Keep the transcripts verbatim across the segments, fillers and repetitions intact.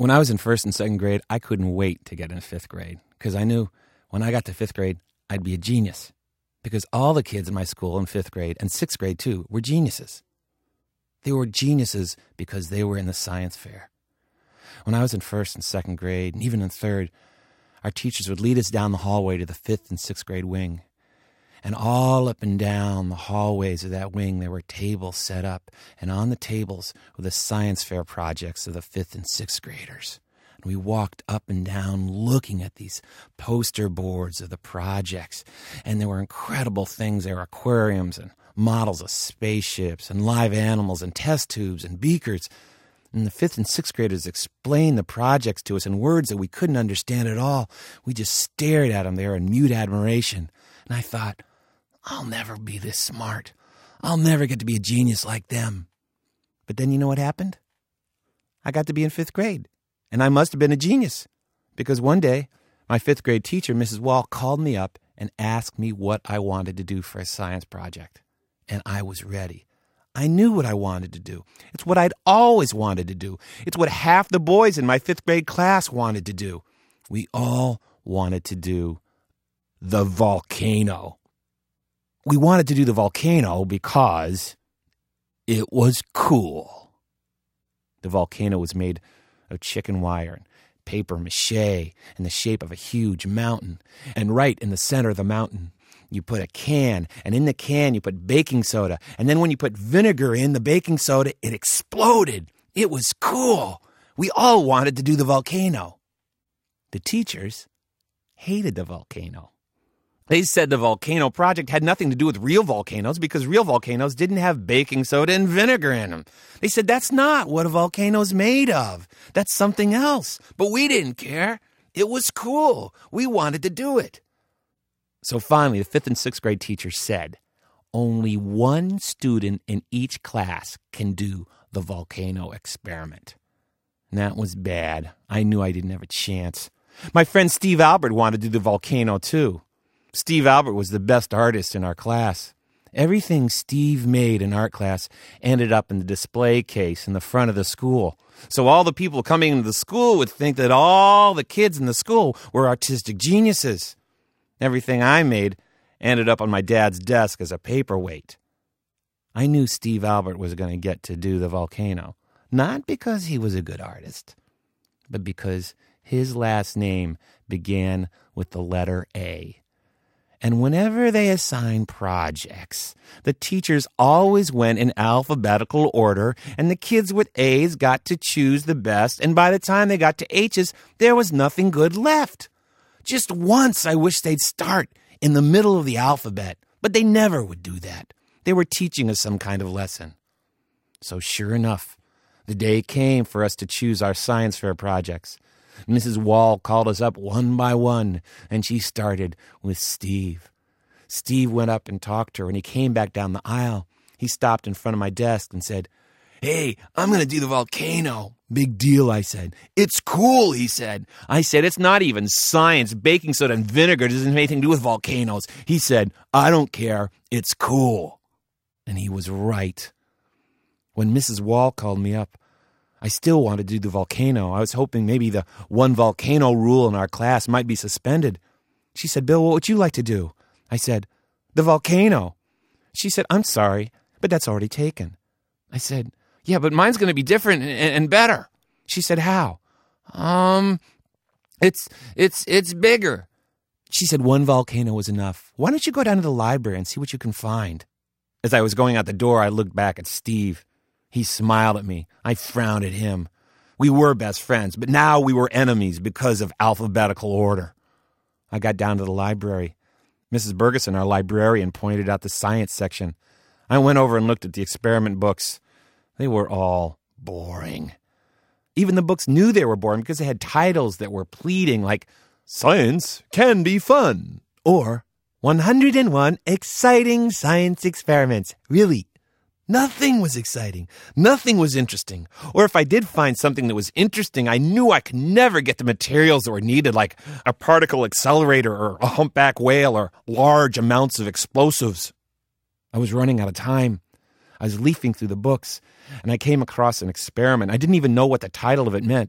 When I was in first and second grade, I couldn't wait to get into fifth grade because I knew when I got to fifth grade, I'd be a genius because all the kids in my school in fifth grade and sixth grade too were geniuses. They were geniuses because they were in the science fair. When I was in first and second grade, and even in third, our teachers would lead us down the hallway to the fifth and sixth grade wing. And all up and down the hallways of that wing, there were tables set up. And on the tables were the science fair projects of the fifth and sixth graders. And we walked up and down looking at these poster boards of the projects. And there were incredible things. There were aquariums and models of spaceships and live animals and test tubes and beakers. And the fifth and sixth graders explained the projects to us in words that we couldn't understand at all. We just stared at them there in mute admiration. And I thought, I'll never be this smart. I'll never get to be a genius like them. But then you know what happened? I got to be in fifth grade, and I must have been a genius because one day my fifth grade teacher, Missus Wall, called me up and asked me what I wanted to do for a science project. And I was ready. I knew what I wanted to do. It's what I'd always wanted to do. It's what half the boys in my fifth grade class wanted to do. We all wanted to do the volcano. We wanted to do the volcano because it was cool. The volcano was made of chicken wire and paper mache in the shape of a huge mountain. And right in the center of the mountain, you put a can, and in the can you put baking soda. And then when you put vinegar in the baking soda, it exploded. It was cool. We all wanted to do the volcano. The teachers hated the volcano. They said the volcano project had nothing to do with real volcanoes because real volcanoes didn't have baking soda and vinegar in them. They said that's not what a volcano's made of. That's something else. But we didn't care. It was cool. We wanted to do it. So finally, the fifth and sixth grade teacher said, only one student in each class can do the volcano experiment. And that was bad. I knew I didn't have a chance. My friend Steve Albert wanted to do the volcano too. Steve Albert was the best artist in our class. Everything Steve made in art class ended up in the display case in the front of the school. So all the people coming into the school would think that all the kids in the school were artistic geniuses. Everything I made ended up on my dad's desk as a paperweight. I knew Steve Albert was going to get to do the volcano, not because he was a good artist, but because his last name began with the letter A. And whenever they assigned projects, the teachers always went in alphabetical order, and the kids with A's got to choose the best, and by the time they got to H's, there was nothing good left. Just once I wish they'd start in the middle of the alphabet, but they never would do that. They were teaching us some kind of lesson. So sure enough, the day came for us to choose our science fair projects. Missus Wall called us up one by one, and she started with Steve. Steve went up and talked to her, and he came back down the aisle. He stopped in front of my desk and said, "Hey, I'm going to do the volcano." "Big deal," I said. "It's cool," he said. I said, "It's not even science. Baking soda and vinegar doesn't have anything to do with volcanoes." He said, "I don't care. It's cool." And he was right. When Missus Wall called me up, I still wanted to do the volcano. I was hoping maybe the one volcano rule in our class might be suspended. She said, "Bill, what would you like to do?" I said, "The volcano." She said, "I'm sorry, but that's already taken." I said, "Yeah, but mine's going to be different and, and better." She said, "How?" Um, it's, it's, it's bigger." She said, "One volcano was enough. Why don't you go down to the library and see what you can find?" As I was going out the door, I looked back at Steve. He smiled at me. I frowned at him. We were best friends, but now we were enemies because of alphabetical order. I got down to the library. Missus Bergeson, our librarian, pointed out the science section. I went over and looked at the experiment books. They were all boring. Even the books knew they were boring because they had titles that were pleading like, "Science can be fun," or one hundred and one exciting science experiments. Really, nothing was exciting. Nothing was interesting. Or if I did find something that was interesting, I knew I could never get the materials that were needed, like a particle accelerator or a humpback whale or large amounts of explosives. I was running out of time. I was leafing through the books, and I came across an experiment. I didn't even know what the title of it meant.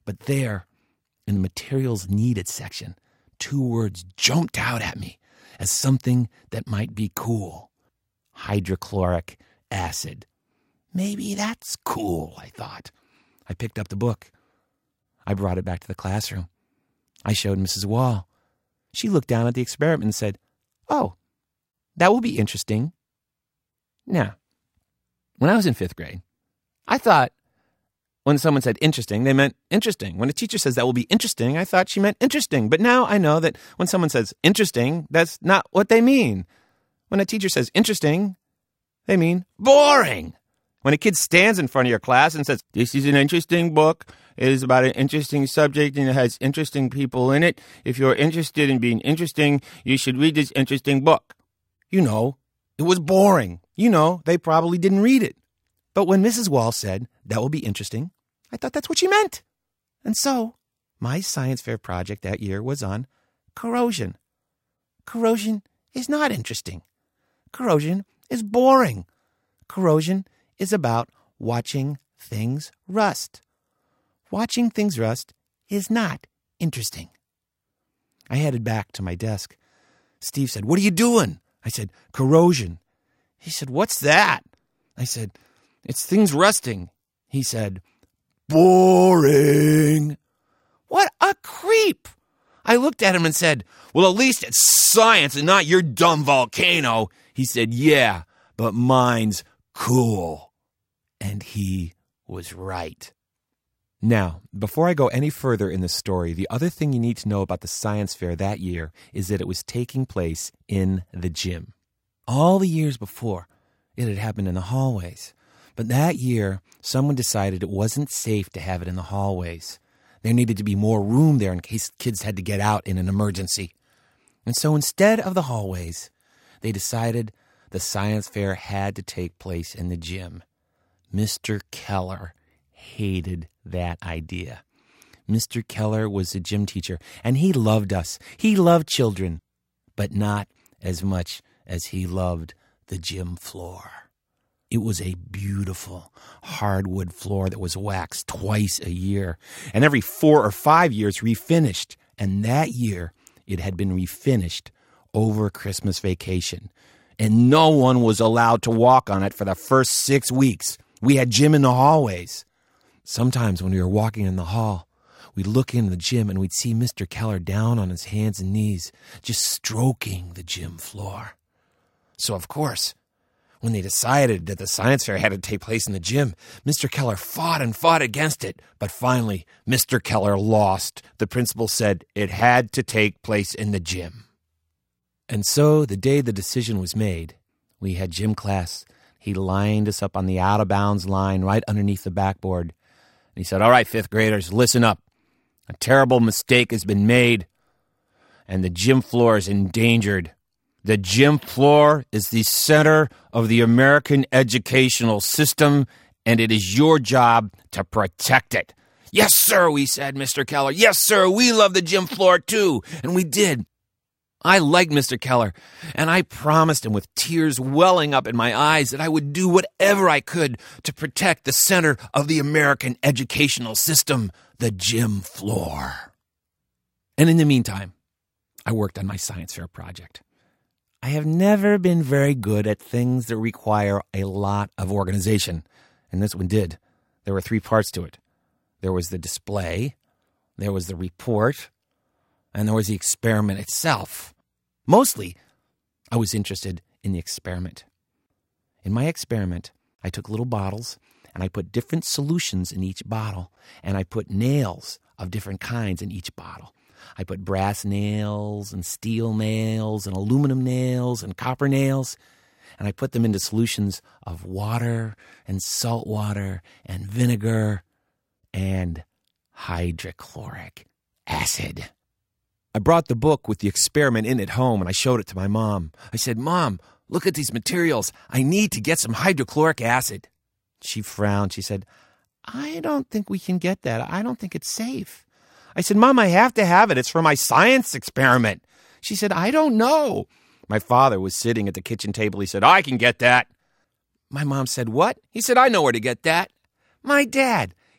But there, in the materials needed section, two words jumped out at me as something that might be cool. Hydrochloric acid. Maybe that's cool, I thought. I picked up the book. I brought it back to the classroom. I showed Missus Wall. She looked down at the experiment and said, "Oh, that will be interesting." Now, when I was in fifth grade, I thought when someone said interesting, they meant interesting. When a teacher says that will be interesting, I thought she meant interesting. But now I know that when someone says interesting, that's not what they mean. When a teacher says interesting, they mean boring. When a kid stands in front of your class and says, "This is an interesting book. It is about an interesting subject and it has interesting people in it. If you're interested in being interesting, you should read this interesting book." You know, it was boring. You know, they probably didn't read it. But when Missus Wall said, "That will be interesting," I thought that's what she meant. And so, my science fair project that year was on corrosion. Corrosion is not interesting. Corrosion is boring. Corrosion is about watching things rust. Watching things rust is not interesting. I headed back to my desk. Steve said, "What are you doing?" I said, "Corrosion." He said, "What's that?" I said, "It's things rusting." He said, "Boring." What a creep. I looked at him and said, "Well, at least it's science and not your dumb volcano." He said, "Yeah, but mine's cool." And he was right. Now, before I go any further in the story, the other thing you need to know about the science fair that year is that it was taking place in the gym. All the years before, it had happened in the hallways. But that year, someone decided it wasn't safe to have it in the hallways. There needed to be more room there in case kids had to get out in an emergency. And so instead of the hallways, they decided the science fair had to take place in the gym. Mister Keller hated that idea. Mister Keller was a gym teacher, and he loved us. He loved children, but not as much as he loved the gym floor. It was a beautiful hardwood floor that was waxed twice a year, and every four or five years refinished. And that year, it had been refinished over Christmas vacation, and no one was allowed to walk on it for the first six weeks. We had gym in the hallways. Sometimes when we were walking in the hall, we'd look into the gym and we'd see Mister Keller down on his hands and knees, just stroking the gym floor. So, of course, when they decided that the science fair had to take place in the gym, Mister Keller fought and fought against it. But finally, Mister Keller lost. The principal said it had to take place in the gym. And so the day the decision was made, we had gym class. He lined us up on the out-of-bounds line right underneath the backboard. And he said, "All right, fifth graders, listen up. A terrible mistake has been made, and the gym floor is endangered. The gym floor is the center of the American educational system, and it is your job to protect it." "Yes, sir," we said, Mister Keller. "Yes, sir, we love the gym floor, too." And we did. I liked Mister Keller, and I promised him with tears welling up in my eyes that I would do whatever I could to protect the center of the American educational system, the gym floor. And in the meantime, I worked on my science fair project. I have never been very good at things that require a lot of organization, and this one did. There were three parts to it. There was the display, there was the report, and there was the experiment itself. Mostly, I was interested in the experiment. In my experiment, I took little bottles, and I put different solutions in each bottle, and I put nails of different kinds in each bottle. I put brass nails and steel nails and aluminum nails and copper nails, and I put them into solutions of water and salt water and vinegar and hydrochloric acid. I brought the book with the experiment in it home, and I showed it to my mom. I said, "Mom, look at these materials. I need to get some hydrochloric acid." She frowned. She said, "I don't think we can get that. I don't think it's safe." I said, "Mom, I have to have it. It's for my science experiment." She said, "I don't know." My father was sitting at the kitchen table. He said, "I can get that." My mom said, "What?" He said, "I know where to get that." My dad,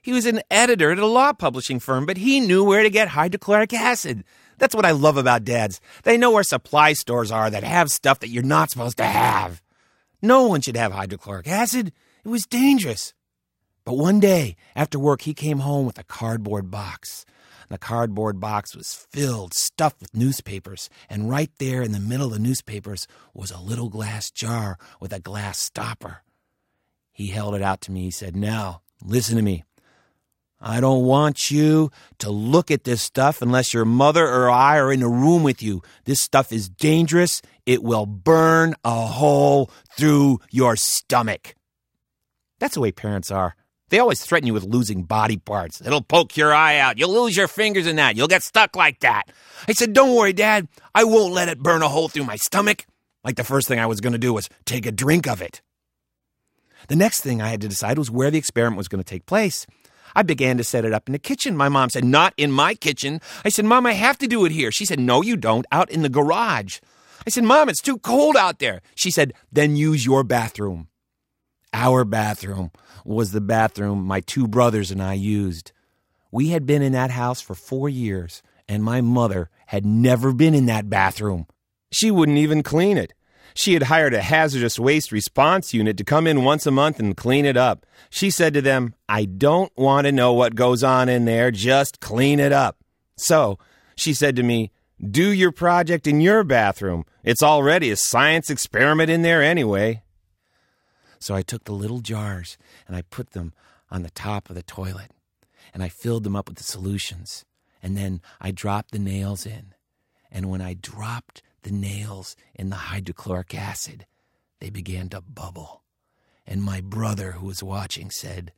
He was an editor at a law publishing firm, but he knew where to get hydrochloric acid. That's what I love about dads. They know where supply stores are that have stuff that you're not supposed to have. No one should have hydrochloric acid. It was dangerous. But one day, after work, he came home with a cardboard box. The cardboard box was filled, stuffed with newspapers, and right there in the middle of the newspapers was a little glass jar with a glass stopper. He held it out to me. He said, "Now, listen to me. I don't want you to look at this stuff unless your mother or I are in the room with you. This stuff is dangerous. It will burn a hole through your stomach." That's the way parents are. They always threaten you with losing body parts. It'll poke your eye out. You'll lose your fingers in that. You'll get stuck like that. I said, "Don't worry, Dad. I won't let it burn a hole through my stomach." Like the first thing I was going to do was take a drink of it. The next thing I had to decide was where the experiment was going to take place. I began to set it up in the kitchen. My mom said, "Not in my kitchen." I said, "Mom, I have to do it here." She said, "No, you don't. Out in the garage." I said, "Mom, it's too cold out there." She said, "Then use your bathroom." Our bathroom was the bathroom my two brothers and I used. We had been in that house for four years, and my mother had never been in that bathroom. She wouldn't even clean it. She had hired a hazardous waste response unit to come in once a month and clean it up. She said to them, "I don't want to know what goes on in there, just clean it up." So she said to me, "Do your project in your bathroom. It's already a science experiment in there anyway." So I took the little jars and I put them on the top of the toilet, and I filled them up with the solutions, and then I dropped the nails in. And when I dropped the nails in the hydrochloric acid, they began to bubble. And my brother, who was watching, said,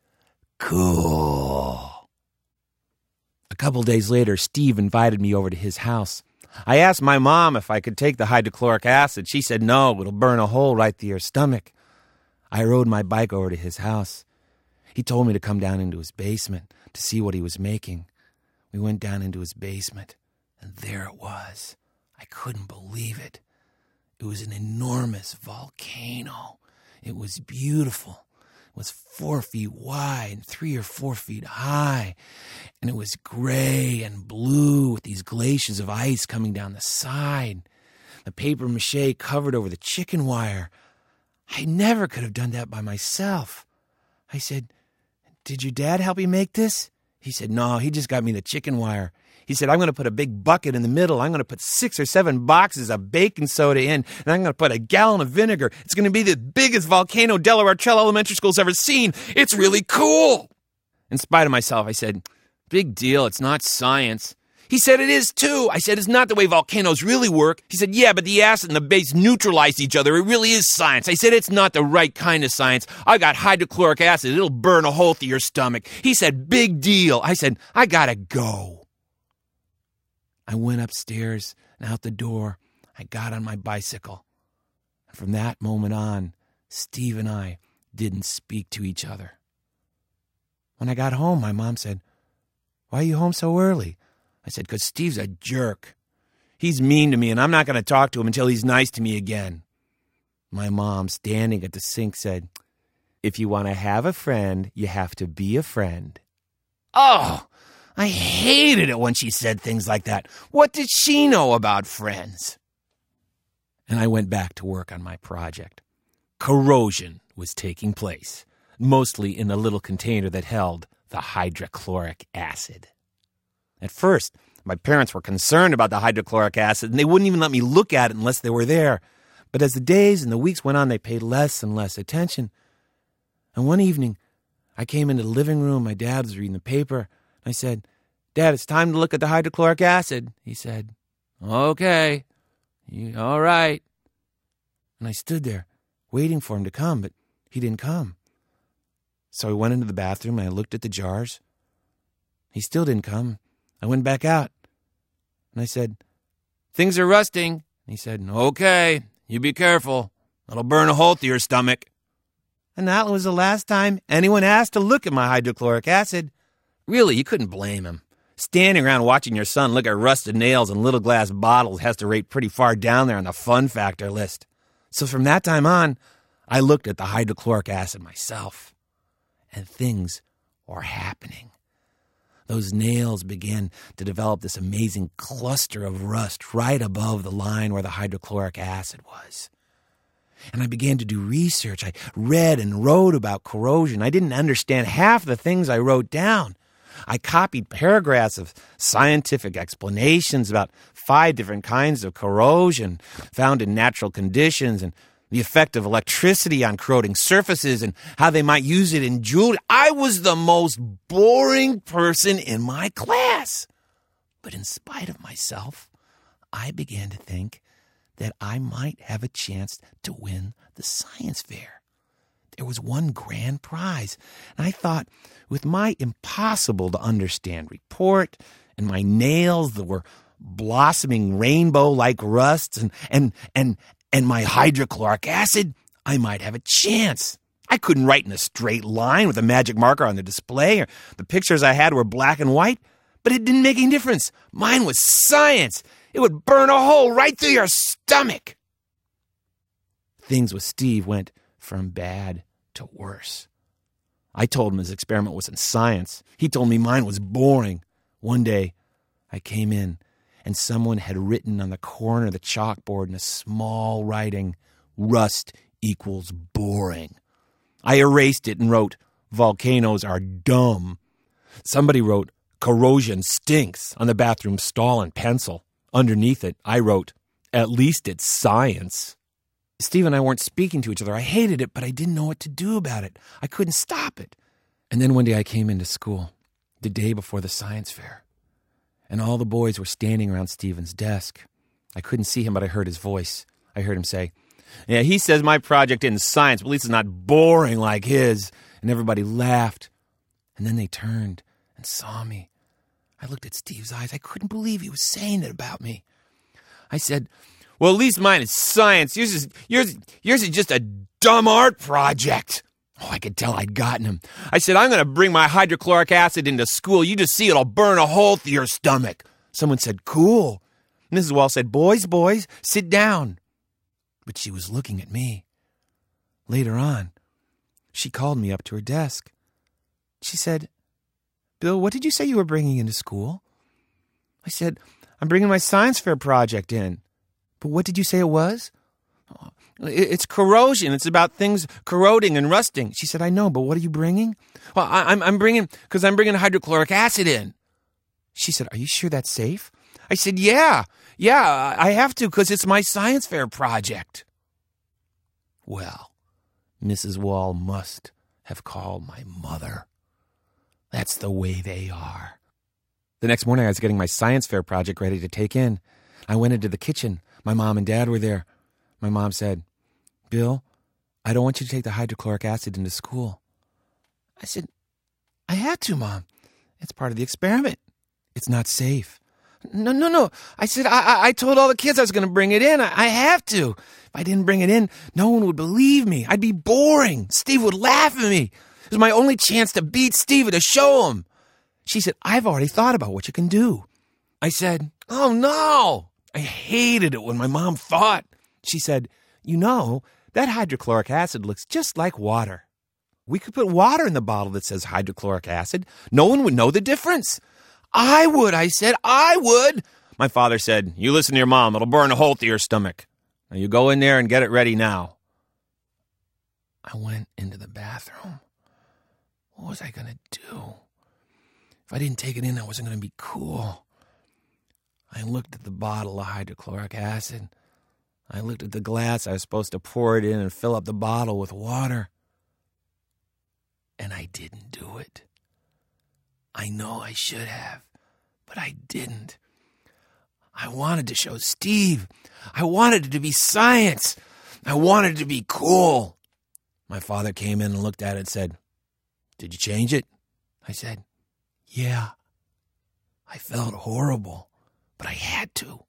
"Cool." A couple days later, Steve invited me over to his house. I asked my mom if I could take the hydrochloric acid. She said, "No, it'll burn a hole right through your stomach." I rode my bike over to his house. He told me to come down into his basement to see what he was making. We went down into his basement, and there it was. I couldn't believe it. It was an enormous volcano. It was beautiful. It was four feet wide and three or four feet high. And it was gray and blue with these glaciers of ice coming down the side. The paper mache covered over the chicken wire. I never could have done that by myself. I said, "Did your dad help you make this?" He said, "No, he just got me the chicken wire." He said, "I'm going to put a big bucket in the middle. I'm going to put six or seven boxes of baking soda in, and I'm going to put a gallon of vinegar. It's going to be the biggest volcano Delaware Trail Elementary School's ever seen. It's really cool." In spite of myself, I said, "Big deal. It's not science." He said, "It is too." I said, "It's not the way volcanoes really work." He said, "Yeah, but the acid and the base neutralize each other. It really is science." I said, "It's not the right kind of science. I got hydrochloric acid. It'll burn a hole through your stomach." He said, "Big deal." I said, "I gotta go." I went upstairs and out the door. I got on my bicycle. And from that moment on, Steve and I didn't speak to each other. When I got home, my mom said, "Why are you home so early?" I said, "Because Steve's a jerk. He's mean to me, and I'm not going to talk to him until he's nice to me again." My mom, standing at the sink, said, "If you want to have a friend, you have to be a friend." Oh, I hated it when she said things like that. What did she know about friends? And I went back to work on my project. Corrosion was taking place, mostly in the little container that held the hydrochloric acid. At first, my parents were concerned about the hydrochloric acid, and they wouldn't even let me look at it unless they were there. But as the days and the weeks went on, they paid less and less attention. And one evening, I came into the living room. My dad was reading the paper. And I said, "Dad, it's time to look at the hydrochloric acid." He said, "Okay, all right." And I stood there, waiting for him to come, but he didn't come. So I went into the bathroom, and I looked at the jars. He still didn't come. I went back out, and I said, "Things are rusting." And he said, "Okay, you be careful. It'll burn a hole through your stomach." And that was the last time anyone asked to look at my hydrochloric acid. Really, you couldn't blame him. Standing around watching your son look at rusted nails and little glass bottles has to rate pretty far down there on the fun factor list. So from that time on, I looked at the hydrochloric acid myself, and things or happening. Those nails began to develop this amazing cluster of rust right above the line where the hydrochloric acid was. And I began to do research. I read and wrote about corrosion. I didn't understand half the things I wrote down. I copied paragraphs of scientific explanations about five different kinds of corrosion found in natural conditions and the effect of electricity on corroding surfaces and how they might use it in jewelry. I was the most boring person in my class. But in spite of myself, I began to think that I might have a chance to win the science fair. There was one grand prize, and I thought, with my impossible-to-understand report and my nails that were blossoming rainbow-like rusts and and and and my hydrochloric acid, I might have a chance. I couldn't write in a straight line with a magic marker on the display, or the pictures I had were black and white, but it didn't make any difference. Mine was science. It would burn a hole right through your stomach. Things with Steve went from bad to worse. I told him his experiment was in science. He told me mine was boring. One day, I came in, and someone had written on the corner of the chalkboard in a small writing, "Rust equals boring." I erased it and wrote, "Volcanoes are dumb." Somebody wrote, "Corrosion stinks," on the bathroom stall in pencil. Underneath it, I wrote, "At least it's science." Steve and I weren't speaking to each other. I hated it, but I didn't know what to do about it. I couldn't stop it. And then one day I came into school, the day before the science fair, and all the boys were standing around Stephen's desk. I couldn't see him, but I heard his voice. I heard him say, "Yeah, he says my project isn't science, but at least it's not boring like his." And everybody laughed. And then they turned and saw me. I looked at Steve's eyes. I couldn't believe he was saying it about me. I said, "Well, at least mine is science. Yours is, yours, yours is just a dumb art project." Oh, I could tell I'd gotten him. I said, "I'm going to bring my hydrochloric acid into school. You just see it'll burn a hole through your stomach." Someone said, "Cool." Missus Wall said, "Boys, boys, sit down." But she was looking at me. Later on, she called me up to her desk. She said, "Bill, what did you say you were bringing into school?" I said, "I'm bringing my science fair project in." "But what did you say it was?" "Oh, it's corrosion. It's about things corroding and rusting." She said, "I know, but what are you bringing?" "Well, I, I'm, I'm bringing, because I'm bringing hydrochloric acid in." She said, "Are you sure that's safe?" I said, yeah, yeah, I have to, because it's my science fair project." Well, Missus Wall must have called my mother. That's the way they are. The next morning, I was getting my science fair project ready to take in. I went into the kitchen. My mom and dad were there. My mom said, "Bill, I don't want you to take the hydrochloric acid into school." I said, "I had to, Mom. It's part of the experiment. It's not safe." No, no, no. I said, I, I, I told all the kids I was going to bring it in. I, I have to. If I didn't bring it in, no one would believe me. I'd be boring. Steve would laugh at me. It was my only chance to beat Steve and to show him. She said, "I've already thought about what you can do." I said, "Oh, no." I hated it when my mom thought. She said, "You know, that hydrochloric acid looks just like water. We could put water in the bottle that says hydrochloric acid. No one would know the difference." "I would," I said. "I would." My father said, "You listen to your mom. It'll burn a hole through your stomach. Now you go in there and get it ready now." I went into the bathroom. What was I going to do? If I didn't take it in, I wasn't going to be cool. I looked at the bottle of hydrochloric acid. I looked at the glass I was supposed to pour it in and fill up the bottle with water. And I didn't do it. I know I should have, but I didn't. I wanted to show Steve. I wanted it to be science. I wanted it to be cool. My father came in and looked at it and said, "Did you change it?" I said, "Yeah." I felt horrible, but I had to.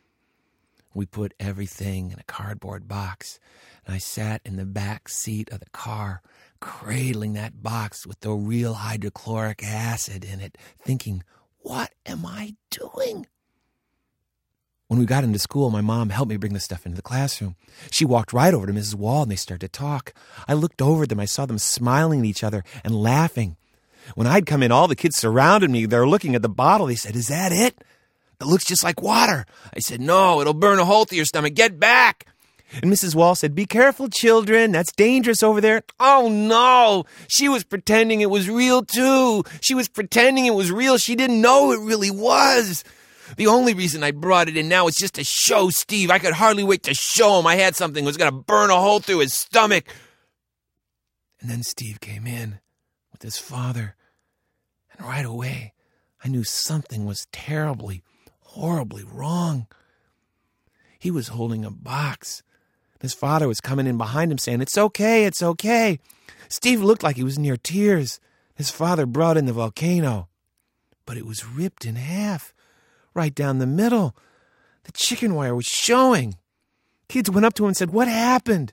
We put everything in a cardboard box, and I sat in the back seat of the car, cradling that box with the real hydrochloric acid in it, thinking, what am I doing? When we got into school, my mom helped me bring the stuff into the classroom. She walked right over to Missus Wall, and they started to talk. I looked over at them. I saw them smiling at each other and laughing. When I'd come in, all the kids surrounded me. They were looking at the bottle. They said, "Is that it? It looks just like water." I said, "No, it'll burn a hole through your stomach. Get back." And Missus Wall said, "Be careful, children. That's dangerous over there." Oh, no. She was pretending it was real, too. She was pretending it was real. She didn't know it really was. The only reason I brought it in now is just to show Steve. I could hardly wait to show him I had something that was going to burn a hole through his stomach. And then Steve came in with his father. And right away, I knew something was terribly, horribly wrong. He was holding a box. His father was coming in behind him saying, "It's okay, it's okay." Steve looked like he was near tears. His father brought in the volcano. But it was ripped in half, right down the middle. The chicken wire was showing. Kids went up to him and said, "What happened?"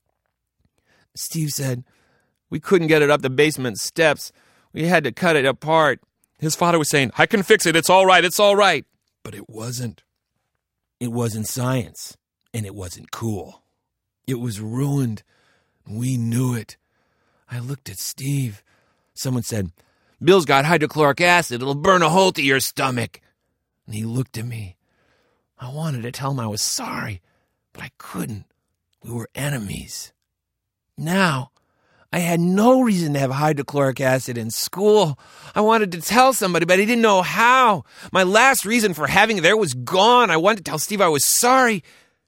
Steve said, "We couldn't get it up the basement steps. We had to cut it apart." His father was saying, "I can fix it. It's all right. It's all right." But it wasn't. It wasn't science, and it wasn't cool. It was ruined. We knew it. I looked at Steve. Someone said, "Bill's got hydrochloric acid. It'll burn a hole through your stomach." And he looked at me. I wanted to tell him I was sorry, but I couldn't. We were enemies. Now, I had no reason to have hydrochloric acid in school. I wanted to tell somebody, but I didn't know how. My last reason for having it there was gone. I wanted to tell Steve I was sorry.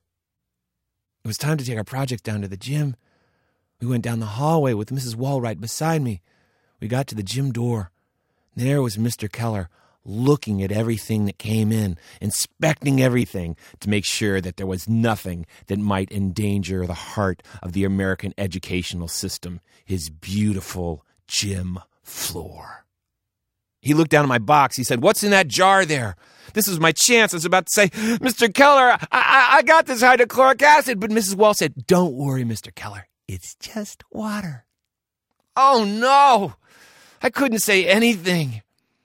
It was time to take our project down to the gym. We went down the hallway with Missus Wall right beside me. We got to the gym door. There was Mister Keller, looking at everything that came in, inspecting everything to make sure that there was nothing that might endanger the heart of the American educational system, his beautiful gym floor. He looked down at my box. He said, "What's in that jar there?" This was my chance. I was about to say, "Mister Keller, I, I, I got this hydrochloric acid." But Missus Wall said, "Don't worry, Mister Keller. It's just water." Oh, no. I couldn't say anything.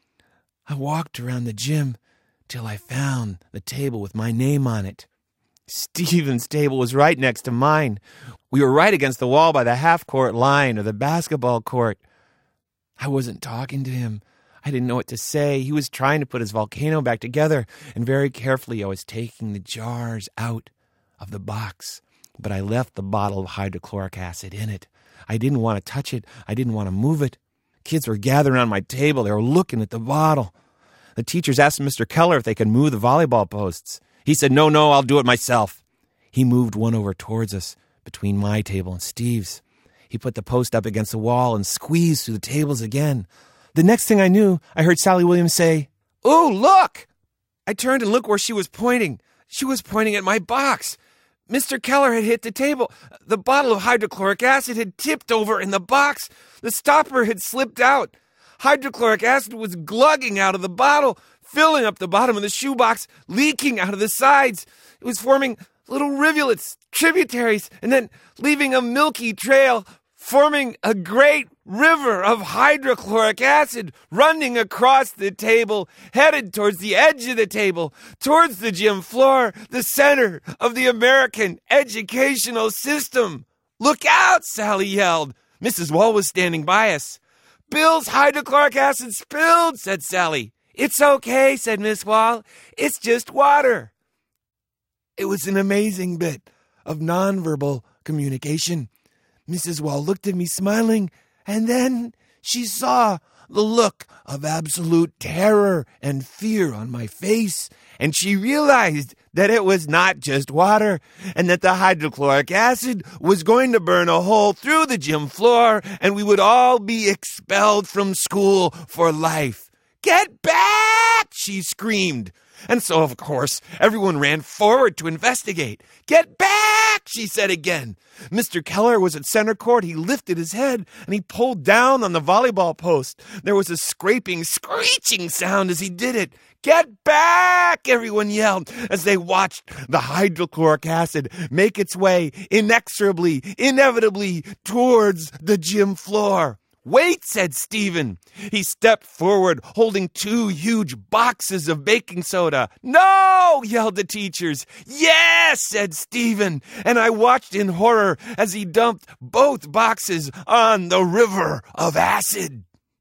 I walked around the gym till I found the table with my name on it. Stephen's table was right next to mine. We were right against the wall by the half-court line or the basketball court. I wasn't talking to him. I didn't know what to say. He was trying to put his volcano back together, and very carefully I was taking the jars out of the box. But I left the bottle of hydrochloric acid in it. I didn't want to touch it. I didn't want to move it. Kids were gathering around my table. They were looking at the bottle. The teachers asked Mister Keller if they could move the volleyball posts. He said, "No, no, I'll do it myself." He moved one over towards us, between my table and Steve's. He put the post up against the wall and squeezed through the tables again. The next thing I knew, I heard Sally Williams say, "Ooh, look!" I turned and looked where she was pointing. She was pointing at my box. Mister Keller had hit the table. The bottle of hydrochloric acid had tipped over in the box. The stopper had slipped out. Hydrochloric acid was glugging out of the bottle, filling up the bottom of the shoebox, leaking out of the sides. It was forming little rivulets, tributaries, and then leaving a milky trail, forming a great river of hydrochloric acid running across the table, headed towards the edge of the table, towards the gym floor, the center of the American educational system. "Look out!" Sally yelled. Missus Wall was standing by us. "Bill's hydrochloric acid spilled," said Sally. "It's okay," said Miss Wall. "It's just water." It was an amazing bit of nonverbal communication. Missus Wall looked at me smiling, and then she saw the look of absolute terror and fear on my face, and she realized that it was not just water, and that the hydrochloric acid was going to burn a hole through the gym floor, and we would all be expelled from school for life. "Get back!" she screamed. And so, of course, everyone ran forward to investigate. "Get back!" she said again. Mister Keller was at center court. He lifted his head, and he pulled down on the volleyball post. There was a scraping, screeching sound as he did it. "Get back!" everyone yelled as they watched the hydrochloric acid make its way inexorably, inevitably towards the gym floor. "Wait," said Stephen. He stepped forward, holding two huge boxes of baking soda. "No!" yelled the teachers. "Yes!" said Stephen. And I watched in horror as he dumped both boxes on the river of acid.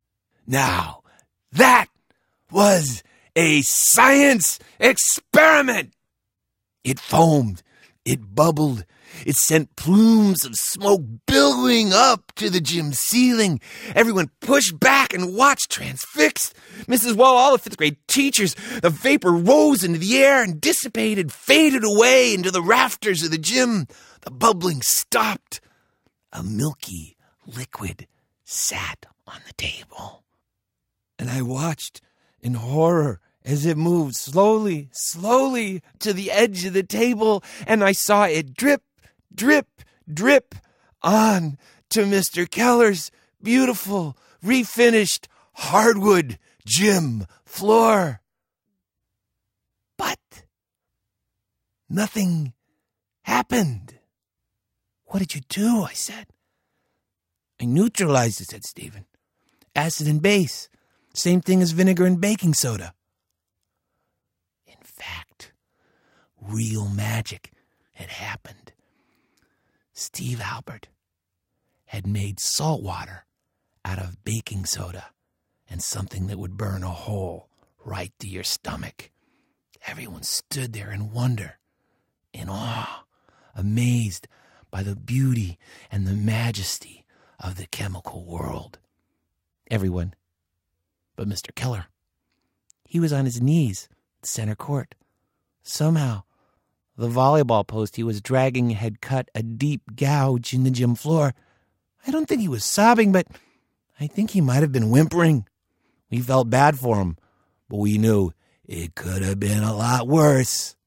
Now, that was a science experiment. It foamed. It bubbled. It sent plumes of smoke billowing up to the gym ceiling. Everyone pushed back and watched transfixed. Missus Wall, all the fifth grade teachers, the vapor rose into the air and dissipated, faded away into the rafters of the gym. The bubbling stopped. A milky liquid sat on the table. And I watched in horror as it moved slowly, slowly to the edge of the table, and I saw it drip, drip, drip on to Mister Keller's beautiful, refinished hardwood gym floor. But nothing happened. What did you do? I said. I neutralized it, said Stephen. Acid and base. Same thing as vinegar and baking soda. In fact, real magic had happened. Steve Albert had made salt water out of baking soda and something that would burn a hole right through your stomach. Everyone stood there in wonder, in awe, amazed by the beauty and the majesty of the chemical world. Everyone but Mister Keller. He was on his knees at center court. Somehow, the volleyball post he was dragging had cut a deep gouge in the gym floor. I don't think he was sobbing, but I think he might have been whimpering. We felt bad for him, but we knew it could have been a lot worse.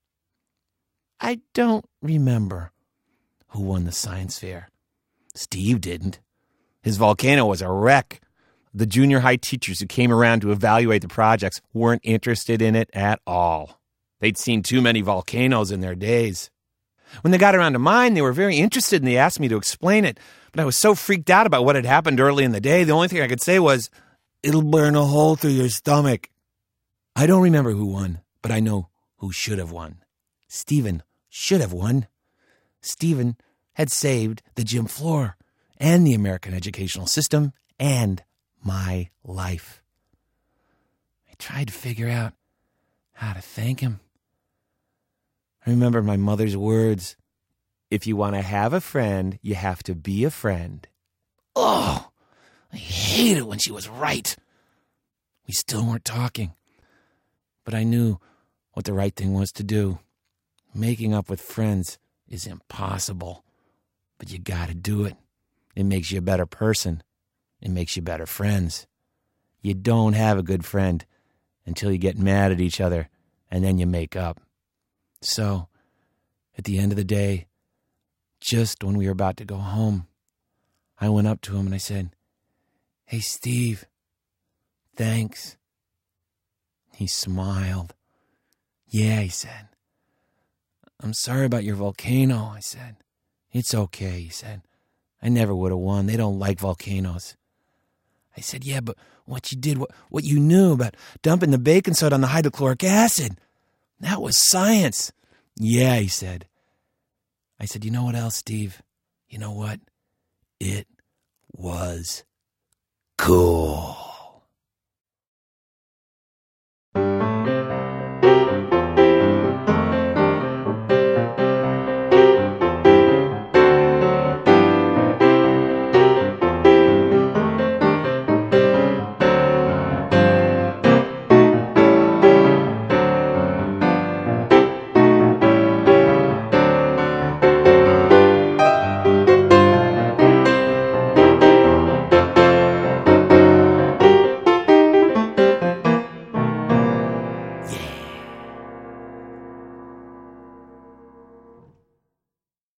I don't remember who won the science fair. Steve didn't. His volcano was a wreck. The junior high teachers who came around to evaluate the projects weren't interested in it at all. They'd seen too many volcanoes in their days. When they got around to mine, they were very interested and they asked me to explain it. But I was so freaked out about what had happened early in the day, the only thing I could say was, "It'll burn a hole through your stomach." I don't remember who won, but I know who should have won. Stephen should have won. Stephen had saved the gym floor and the American educational system and my life. I tried to figure out how to thank him. I remember my mother's words, "If you want to have a friend, you have to be a friend." Oh, I hated it when she was right. We still weren't talking, but I knew what the right thing was to do. Making up with friends is impossible, but you gotta do it. It makes you a better person. It makes you better friends. You don't have a good friend until you get mad at each other, and then you make up. So, at the end of the day, just when we were about to go home, I went up to him and I said, "Hey, Steve, thanks." He smiled. "Yeah," he said. "I'm sorry about your volcano," I said. "It's okay," he said. "I never would have won. They don't like volcanoes." I said, "Yeah, but what you did, what, what you knew about dumping the baking soda on the hydrochloric acid, that was science." "Yeah," he said. I said, "You know what else, Steve? You know what? It was cool."